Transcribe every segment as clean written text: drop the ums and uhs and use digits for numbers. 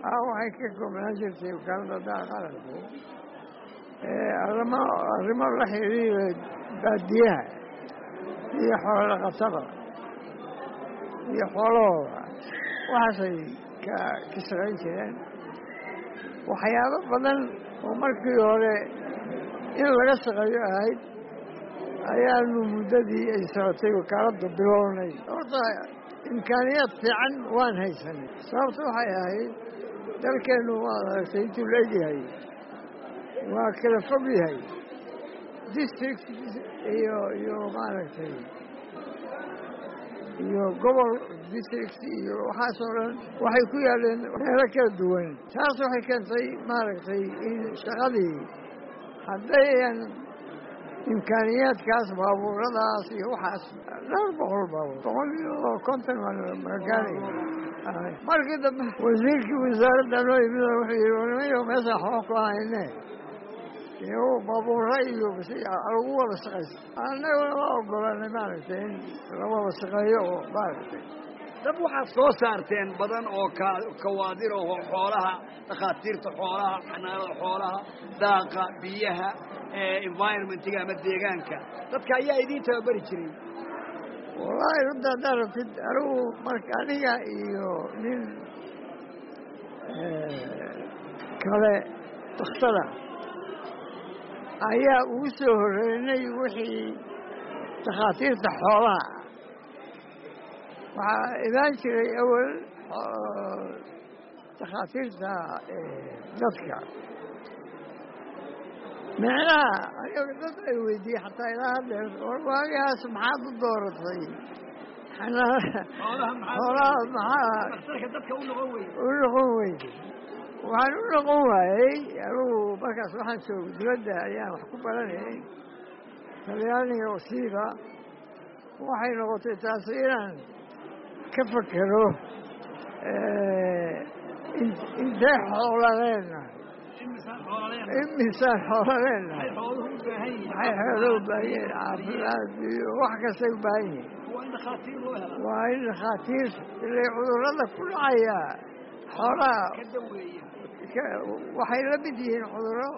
waxay ka koobnaan jirtay wakaaladda daaqa qaranku arrimo la xiriira baadiyaha iyo xoolo dhaqatada iyo xoolahooda waxaasay ka shaqayn jireen waxyaabo badan oo markii hore in laga shaqeeyo ahayd ayaanu muddadii ay socotay wakaaladda bilownay horta imkaaniyaad fiican waan haysanay sababta waxay ahayd dalkeennu waad aragtay intuu la egyahay waa kala fog yahay district iyo maaragtay iyo gobol district iyo waxaasoo dhan waxay ku yaaleen meelo kala duwan taas waxay keentay maaragtay in shaqadii haddayan imkaaniyaadkaas baabuuradaas iyo waxaas 200 baabuur 150 magaanay markii dambe wasiirkii wasaaradda noo yimid wuxuu yidhi warmayo meesha waxba ku hayne iyo baabuura iyo lagu wada shaqaysto annaguna waa ogolanay maaragtay in la wada shaqeeyo oo maaragtay dad waxaad soo saarteen badan oo kawaadir oo xoolaha dhakhaatiirta xoolaha xanaanada xoolaha daaqa biyaha environmentiga ama deegaanka dadka ayaa idiin tababari jiray wallaahi runta haddaad rabtid anigu marka aniga iyo nin kale daksada ayaa ugu soo horreynay wixii dhakhaatiirta xoolaha waxaa imaan jiray awal dhakhaatiirta dadka micnaha ayaga dad ay weydiiyey xataa ilaa haddeer waagaas maxaad u dooratay xoolaha maxaa dadka u noqon weyday waxaan u noqon waayey anugu markaas waxaan joogay dibadda ayaan wax ku baranayay talyaaniga wasiiba waxay noqotay taasi inaan ka fakero intee xoolaleenna imisaan xoolaleennahay maxay xoolo u baahan yihiin caafimaad iyo wax kastay u baahan yihiin waa in dhakhaatiir ilay cudurrada ku dhacaya xoolaha waxay la mid yihiin cudurro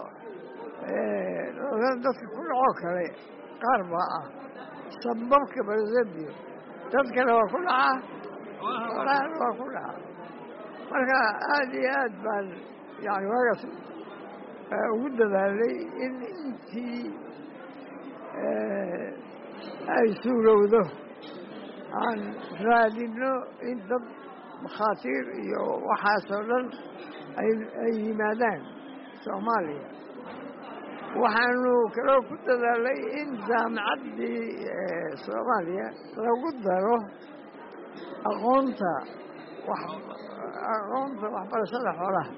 dadka ku dhacoo kale qaar baa ah sababka barzebio dadkana waa ku dhacaa xoolahana waa ku dhacaa marka aad iyo aad baan yani waagaas ugu dadaalay in intii ay suurowdo aan raadino in dad makhaatiir iyo waxaasoo dhan ay yimaadaan soomaaliya waxaanu kaloo ku dadaalay in jaamacaddii soomaaliya lagu daro aqoonta waxbarashada xoolaha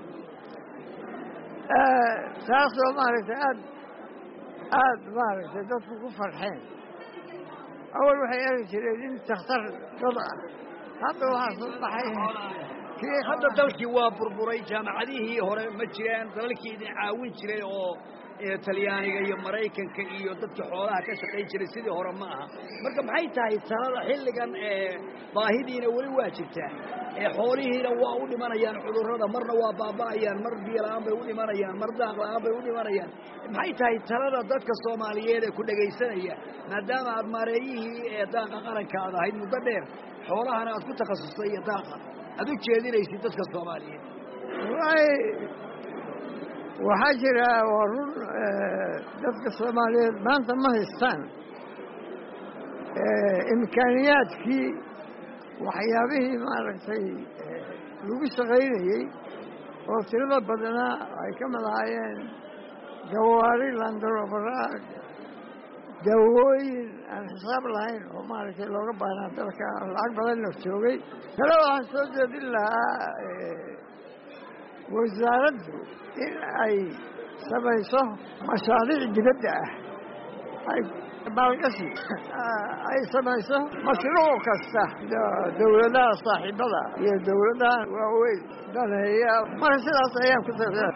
taasoo maaragtay aad maaragtay dadku ku farxeen awal waxay eri jireen in takhtar dad ah hadda waxaa soo baxay hadda dalkii waa burburay jaamacadihii hore ma jiraan dalalkii idin caawin jiray oo talyaaniga iyo maraykanka iyo dadka xoolaha ka shaqayn jiray sidii hore ma aha marka maxay tahay talada xilligan baahidiina weli waa jirtaa xoolihiina waa u dhimanayaan cudurrada marna waa baaba'ayaan mar biyo la'aan bay u dhimanayaan mar daaq la'aan bay u dhimanayaan maxay tahay talada dadka soomaaliyeed ee ku dhegaysanaya maadaama aad maareeyihii daaqa qaranka aad ahayd muddo dheer xoolahana aad ku takhasustay iyo daaqa aad u jeedinaysid dadka soomaaliyeed waxaa jira waa run dadka soomaaliyeed maanta ma haystaan imkaaniyaadkii waxyaabihii maaragtay lagu shaqaynayey oo tirada badanaa ay ka mid ahaayeen gawaari landrobara dawooyin aan xisaab lahayn oo maaragtay looga baahnaa dalka lacag badanna joogay kale waxaan soo jeedin lahaa wasaaraddu in ay samayso mashaariic dibadda ah ay maalgashi ay samayso mashruuc kasta dawladaha saaxiibada iyo dawladaha waaweyn daneeya marka sidaas ayaan ku